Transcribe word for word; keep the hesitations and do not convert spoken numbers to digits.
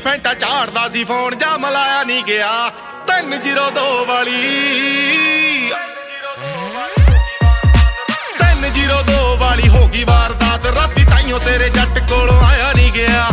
Fanta ਝਾੜਦਾ ਸੀ phone ਜਾਂ ਮਲਾਇਆ ਨਹੀਂ ਗਿਆ। ਤਿੰਨ ਜ਼ੀਰੋ ਦੋ ਵਾਲੀ ਤਿੰਨ ਜ਼ੀਰੋ ਦੋ ਵਾਲੀ ਹੋ ਗਈ ਵਾਰਦਾਤ। ਰਾਤੀ ਤਾਈਓ ਤੇਰੇ ਜੱਟ ਕੋਲੋਂ ਆਇਆ ਨਹੀਂ ਗਿਆ।